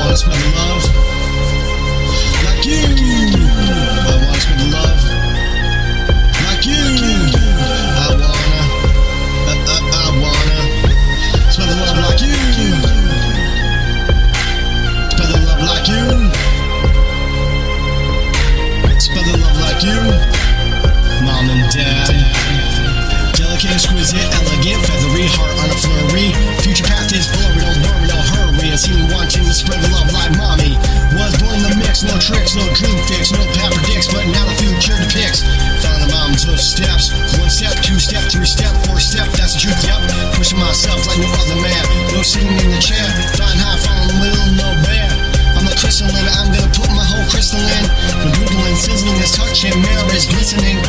wanna spread the love like you. I wanna spread the love like you. I wanna spread the love like you. Spread the love like you. Spread the love like you. Mom and dad, delicate, exquisite, elegant, feathery, heart on a flurry. Future path is blurry, don't worry, don't hurry. I see me wanting to spread the love like mommy. Was born in the mix, no tricks, no dream fix, no path predicts, but now the future depicts. Following mom's footsteps, 1 step, 2 step, 3 step, 4 step, that's the truth, yep. Pushing myself like no other man, no sitting in the chair, flying high, falling the middle, no bear. I'm a crystalline, I'm gonna put my whole crystal in. The doodling, sizzling is touching, mirror is glistening.